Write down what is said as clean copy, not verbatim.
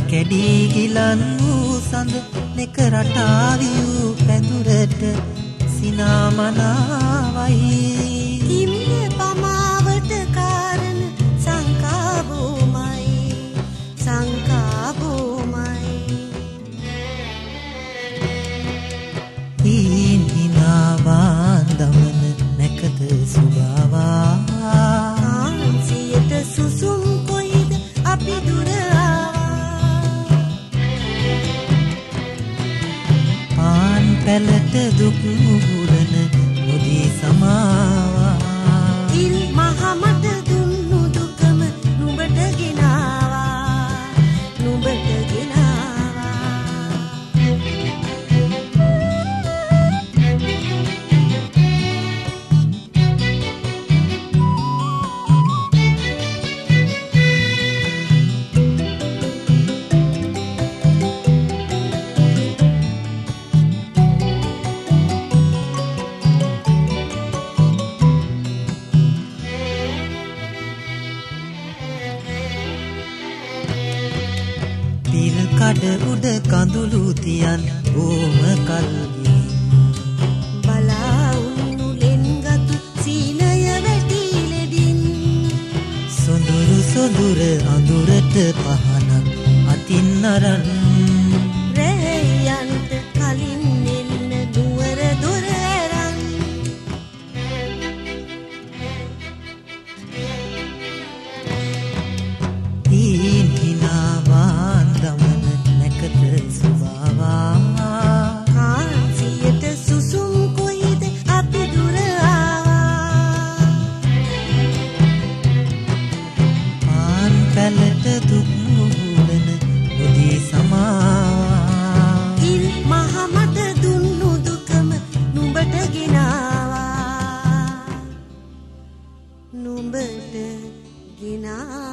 කැඩී ගිලන් වූ සඳ නෙක රටාවියූ පැදුරට සිනාමනාවයි. හිමිය පමාවට කාරණ සංකාබෝමයි සංකාබෝමයි. හීන් හිනාවාන් දමන නැකත සුගාවා. කාන්සියට සුසුම් කොයිද අපි දුර පැලට දුක් මුහුරන නොදී සමාවා. ඉල් මහමට දුන්නු දුකම නුඹට ගෙනාවා නුඹට ගෙනාවා. කඩ උඩ කඳුළු තියන් බොම කල්ගි බලා උන්නුලෙන් ගතු සීනය වැටිලෙඩින්. සොඳුරු සොඳුර අඳුරට පහනක් අතින් අරන්. රැයන්ට කලින් එන්න නුවර දොර ඇරන්. හීන් හිනාවාන් දමන නැකත සුවාවා. කාන්සියට සුසුම් කොයිද අපි දුර ආවා. පාන් පැලට දුක් මුහුරන නොදී සමාවා. ඉල් මහමට දුන්නු දුකම නුඹට ගෙනාවා නුඹට ගෙනාවා.